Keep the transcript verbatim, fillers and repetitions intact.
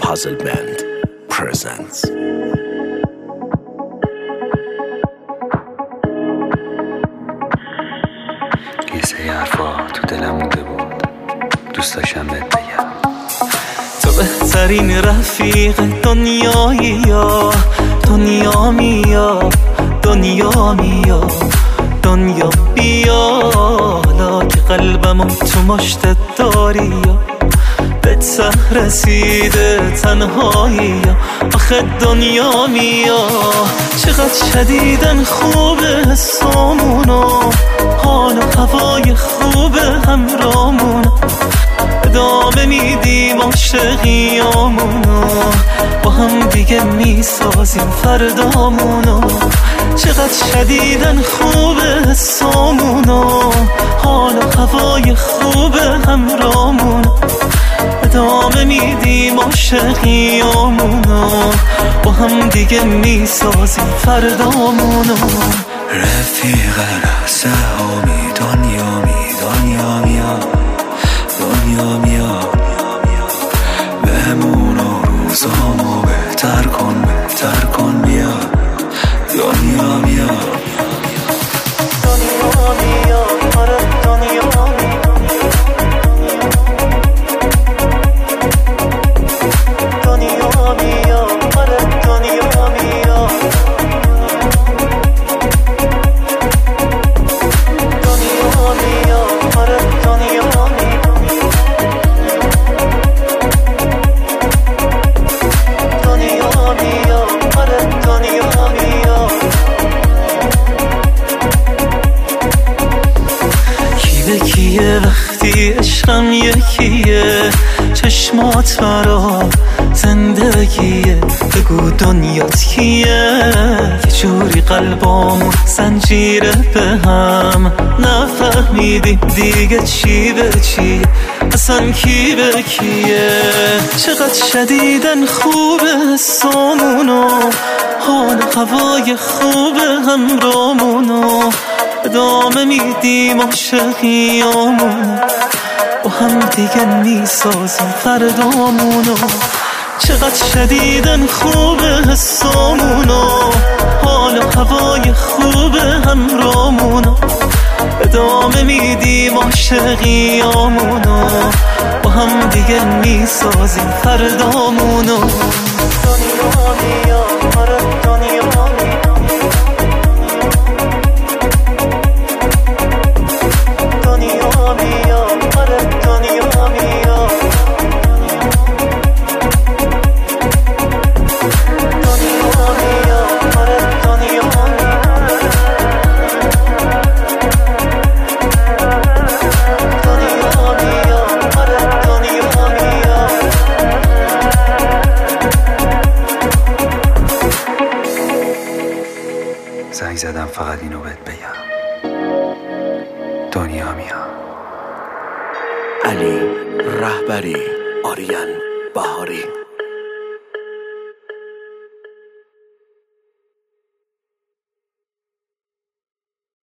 Puzzle Band presents. یه سری حرفا تو دلم مونده بود، دوست داشتم بهت بگم. تو بهترین رفیق دنیایی، یا دنیا میا دنیا میا دنیا بیا، حالا که قلبمو تو مشتت داری، یا به ته رسیده تنهایی، آخه دنیا میا. چقدر شدیدن خوبه حسامونو، حال و هوای خوبه همرامونو، ادامه میدیم عاشقیامونو، با هم دیگه میسازیم فردامونو. چقدر شدیدن خوبه حسامونو، حال و هوای خوبه همرامونو، ادامه میدیم عاشقیامونو، با هم دیگه میسازیم فردامونو. رفیق سهامی دنیا می دنیا میا دنیا میا، بهمونو روزامو بهتر کن بهتر کن بیا دنیا میا دنیا میا آره دنیا میا دنیا میا آره دنیا میا دنیا میا آره دنیا میا دنیا میا آره دنیا میا. کی به کیه وقتی عشقم یکیه، چشمات برا زندگیه، بگو دنیات کیه. یه جوری قلبامو زنجیره به هم، نفهمیدیم دیگه چی به چیه، اصلا کی به کیه. چقدر شدیدن خوبه حسامونو، حال هوای خوبه همرامونو، ادامه میدیم عاشقیامونو، با هم دیگه میسازیم فردامونو. چقدر شدیدن خوبه حسامونو، حال و هوای خوبه همرامونو، ادامه میدیم عاشقیامونو، با هم دیگه میسازیم فردامونو. دنیا میا آره دنیا میا دنیا میا آره دنیا میا دنیا میا آره دنیا دنیا میا آره دنیا میا. زنگ زدم فقط اینو بهت بگم، دنیا میا. علی رهبری، آریان بهاری.